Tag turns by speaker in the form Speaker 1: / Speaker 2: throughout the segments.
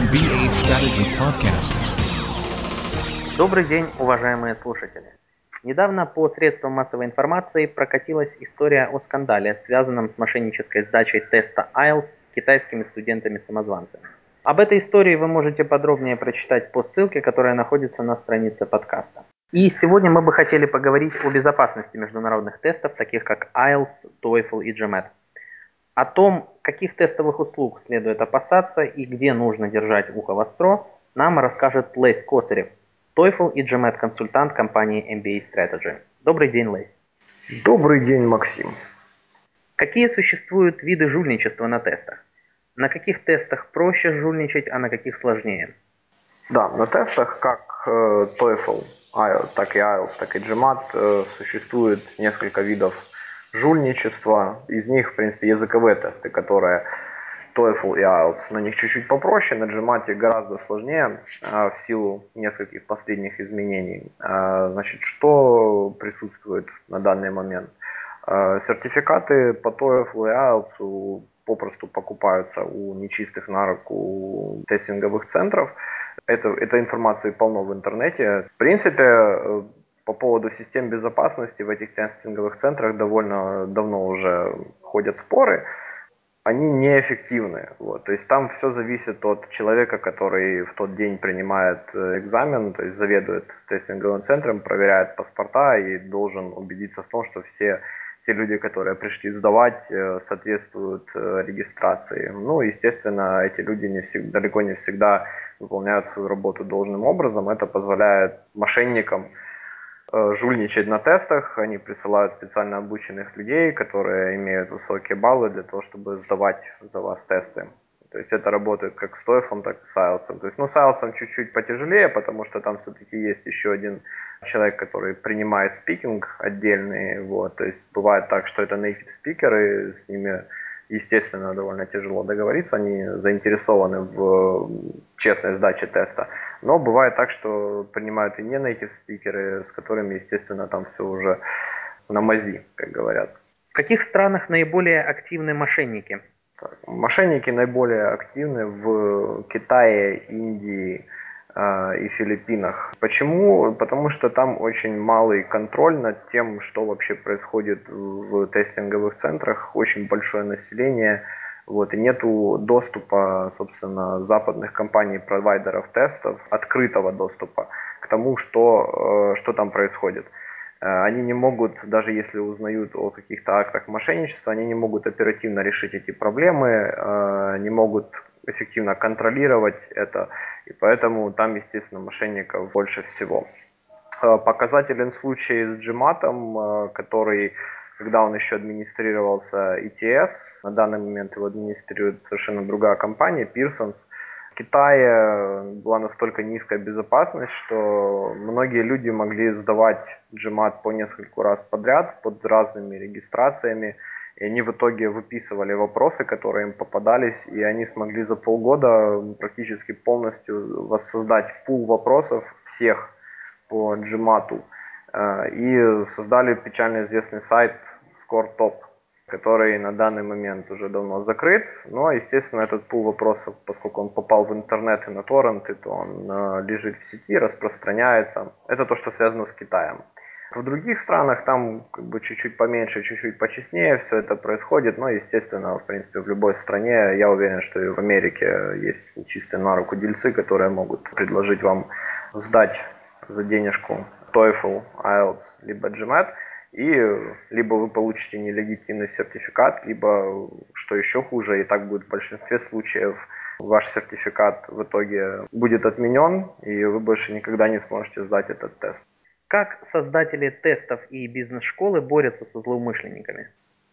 Speaker 1: MBA Strategy Podcasts.
Speaker 2: Добрый день, уважаемые слушатели. Недавно по средствам массовой информации прокатилась история о скандале, связанном с мошеннической сдачей теста IELTS китайскими студентами-самозванцами. Об этой истории вы можете подробнее прочитать по ссылке, которая находится на странице подкаста. И сегодня мы бы хотели поговорить о безопасности международных тестов, таких как IELTS, TOEFL и GMAT. О том, каких тестовых услуг следует опасаться и где нужно держать ухо востро, нам расскажет Лейс Косарев, TOEFL и GMAT консультант компании MBA Strategy. Добрый день, Лейс.
Speaker 3: Добрый день, Максим.
Speaker 2: Какие существуют виды жульничества на тестах? На каких тестах проще жульничать, а на каких сложнее?
Speaker 3: Да, на тестах как TOEFL, так и IELTS, так и GMAT существует несколько видов жульничества. Из них, в принципе, языковые тесты, которые TOEFL и IELTS, на них чуть-чуть попроще, на GMAT гораздо сложнее в силу нескольких последних изменений. Значит, что присутствует на данный момент? Сертификаты по TOEFL и IELTS попросту покупаются у нечистых на руку тестинговых центров. Этой информации полно в интернете. В принципе, по поводу систем безопасности в этих тестинговых центрах довольно давно уже ходят споры. Они неэффективны. То есть там все зависит от человека, который в тот день принимает экзамен, то есть заведует тестинговым центром, проверяет паспорта и должен убедиться в том, что все люди, которые пришли сдавать, соответствуют регистрации. Естественно, эти люди далеко не всегда выполняют свою работу должным образом. Это позволяет мошенникам жульничать на тестах. Они присылают специально обученных людей, которые имеют высокие баллы для того, чтобы сдавать за вас тесты. То есть это работает как с TOEFL, так и с IELTS. То есть, с IELTS чуть-чуть потяжелее, потому что там все-таки есть еще один человек, который принимает спикинг отдельный. То есть бывает так, что это native спикеры, с ними, естественно, довольно тяжело договориться, они заинтересованы в честной сдаче теста. Но бывает так, что принимают и не native спикеры, с которыми, естественно, там все уже на мази, как говорят.
Speaker 2: В каких странах наиболее активны мошенники?
Speaker 3: Мошенники наиболее активны в Китае, Индии и Филиппинах. Почему? Потому что там очень малый контроль над тем, что вообще происходит в тестинговых центрах, очень большое население, и нету доступа, собственно, западных компаний-провайдеров тестов, открытого доступа к тому, что там происходит. Они не могут, даже если узнают о каких-то актах мошенничества, они не могут оперативно решить эти проблемы, не могут эффективно контролировать это, и поэтому там, естественно, мошенников больше всего. Показателен случай с GMAT, который, когда он еще администрировался ETS, на данный момент его администрирует совершенно другая компания, Pearsons. В Китае была настолько низкая безопасность, что многие люди могли сдавать GMAT по нескольку раз подряд под разными регистрациями. И они в итоге выписывали вопросы, которые им попадались, и они смогли за полгода практически полностью воссоздать пул вопросов всех по GMAT. И создали печально известный сайт ScoreTop, который на данный момент уже давно закрыт. Но, естественно, этот пул вопросов, поскольку он попал в интернет и на торренты, то он лежит в сети, распространяется. Это то, что связано с Китаем. В других странах там чуть-чуть поменьше, чуть-чуть почестнее все это происходит. Но, естественно, в принципе, в любой стране, я уверен, что и в Америке есть чистые на руку дельцы, которые могут предложить вам сдать за денежку TOEFL, IELTS, либо GMAT. И либо вы получите нелегитимный сертификат, либо, что еще хуже, и так будет в большинстве случаев, ваш сертификат в итоге будет отменен, и вы больше никогда не сможете сдать этот тест.
Speaker 2: Как создатели тестов и бизнес-школы борются со злоумышленниками?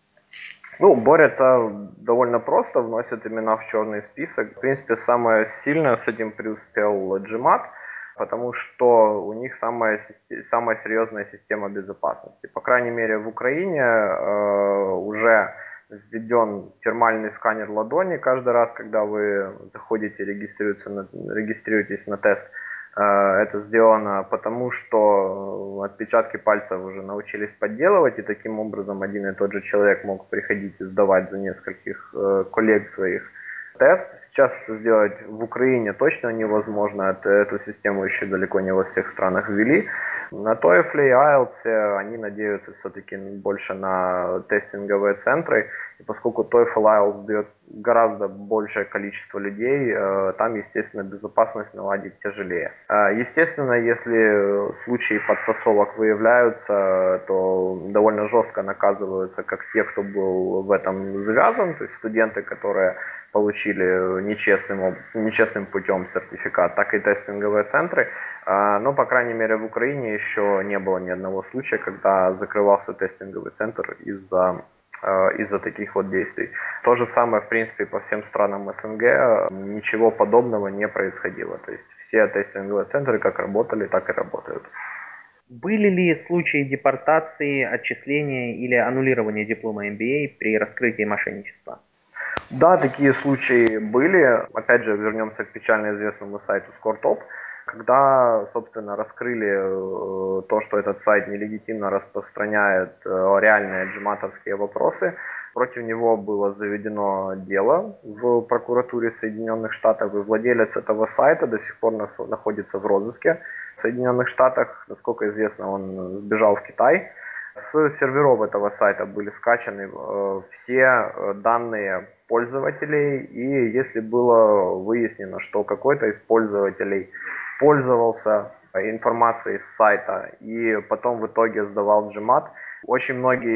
Speaker 3: Борются довольно просто, вносят имена в черный список. В принципе, самое сильное с этим преуспел GMAT, потому что у них самая серьезная система безопасности. По крайней мере, в Украине уже введен термальный сканер ладони каждый раз, когда вы заходите, регистрируетесь на тест. Это сделано потому, что отпечатки пальцев уже научились подделывать, и таким образом один и тот же человек мог приходить и сдавать за нескольких коллег своих тест. Сейчас это сделать в Украине точно невозможно, эту систему еще далеко не во всех странах ввели. На TOEFL и IELTS они надеются все-таки больше на тестинговые центры, и поскольку TOEFL и IELTS дает гораздо большее количество людей, там, естественно, безопасность наладить тяжелее. Естественно, если случаи подтасовок выявляются, то довольно жестко наказываются как те, кто был в этом завязан, то есть студенты, которые получили нечестным путем сертификат, так и тестинговые центры. Но, по крайней мере, в Украине еще не было ни одного случая, когда закрывался тестинговый центр из-за таких вот действий. То же самое, в принципе, по всем странам СНГ, ничего подобного не происходило. То есть все тестинговые центры как работали, так и работают.
Speaker 2: Были ли случаи депортации, отчисления или аннулирования диплома MBA при раскрытии мошенничества?
Speaker 3: Да, такие случаи были. Опять же, вернемся к печально известному сайту ScoreTop. Когда, собственно, раскрыли то, что этот сайт нелегитимно распространяет реальные джматовские вопросы, против него было заведено дело в прокуратуре Соединенных Штатов, и владелец этого сайта до сих пор находится в розыске в Соединенных Штатах. Насколько известно, он сбежал в Китай. С серверов этого сайта были скачаны все данные пользователей, и если было выяснено, что какой-то из пользователей пользовался информацией с сайта и потом в итоге сдавал GMAT, очень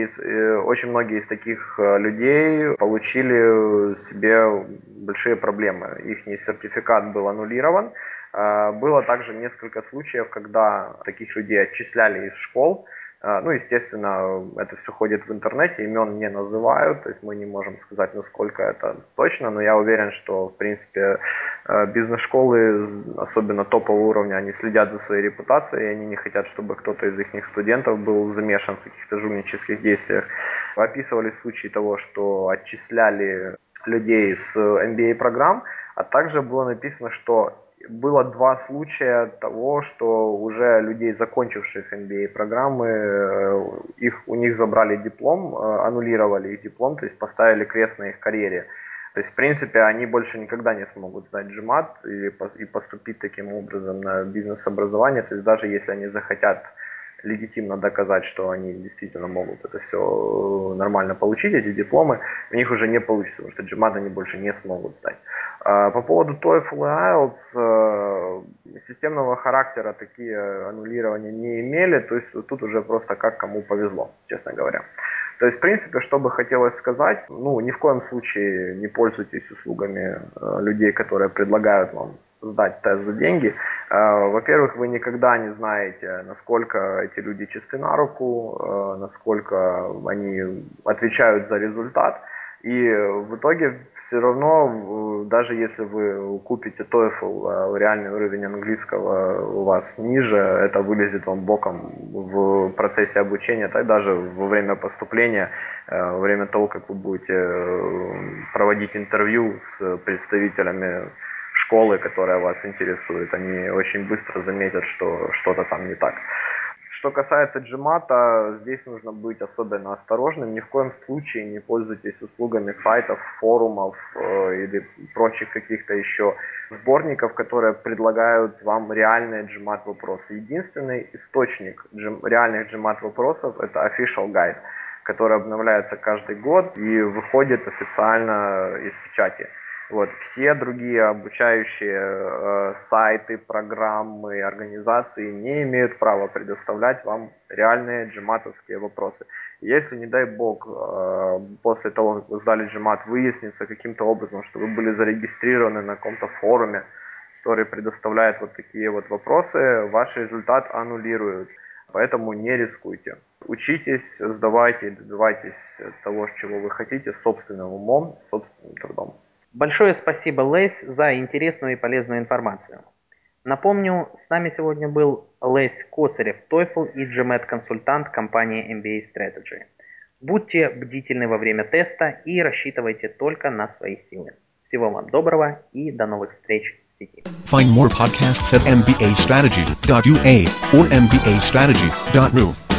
Speaker 3: многие из таких людей получили себе большие проблемы. Их сертификат был аннулирован. Было также несколько случаев, когда таких людей отчисляли из школ. Ну, естественно, это все ходит в интернете, имен не называют, то есть мы не можем сказать, насколько это точно, но я уверен, что, в принципе, бизнес-школы, особенно топового уровня, они следят за своей репутацией, и они не хотят, чтобы кто-то из их студентов был замешан в каких-то жульнических действиях. Описывали случаи того, что отчисляли людей с MBA-программ, а также было написано, что было 2 случая того, что уже людей, закончивших MBA-программы, у них забрали диплом, аннулировали их диплом, то есть поставили крест на их карьере. То есть, в принципе, они больше никогда не смогут сдать GMAT и поступить таким образом на бизнес-образование. То есть, даже если они захотят легитимно доказать, что они действительно могут это все нормально получить, эти дипломы, у них уже не получится, потому что GMAT они больше не смогут сдать. По поводу TOEFL и IELTS, системного характера такие аннулирования не имели, то есть тут уже просто как кому повезло, честно говоря. То есть, в принципе, что бы хотелось сказать, ни в коем случае не пользуйтесь услугами людей, которые предлагают вам сдать тест за деньги. Во-первых, вы никогда не знаете, насколько эти люди чисты на руку, насколько они отвечают за результат. И в итоге все равно, даже если вы купите TOEFL, реальный уровень английского у вас ниже, это вылезет вам боком в процессе обучения, так даже во время поступления, во время того, как вы будете проводить интервью с представителями школы, которая вас интересует, они очень быстро заметят, что что-то там не так. Что касается GMAT, здесь нужно быть особенно осторожным. Ни в коем случае не пользуйтесь услугами сайтов, форумов или прочих каких-то еще сборников, которые предлагают вам реальные GMAT вопросы. Единственный источник реальных GMAT вопросов — это Official Guide, который обновляется каждый год и выходит официально из печати. Все другие обучающие сайты, программы, организации не имеют права предоставлять вам реальные GMAT-овские вопросы. Если, не дай бог, после того, как вы сдали GMAT, выяснится каким-то образом, что вы были зарегистрированы на каком-то форуме, который предоставляет такие вопросы, ваш результат аннулируют. Поэтому не рискуйте. Учитесь, сдавайте и добивайтесь того, чего вы хотите, собственным умом, собственным трудом.
Speaker 2: Большое спасибо, Лесь, за интересную и полезную информацию. Напомню, с нами сегодня был Лесь Косарев, TOEFL и GMAT-консультант компании MBA Strategy. Будьте бдительны во время теста и рассчитывайте только на свои силы. Всего вам доброго и до новых встреч в сети.
Speaker 1: Find more podcasts at mbastrategy.ua or mbastrategy.ru.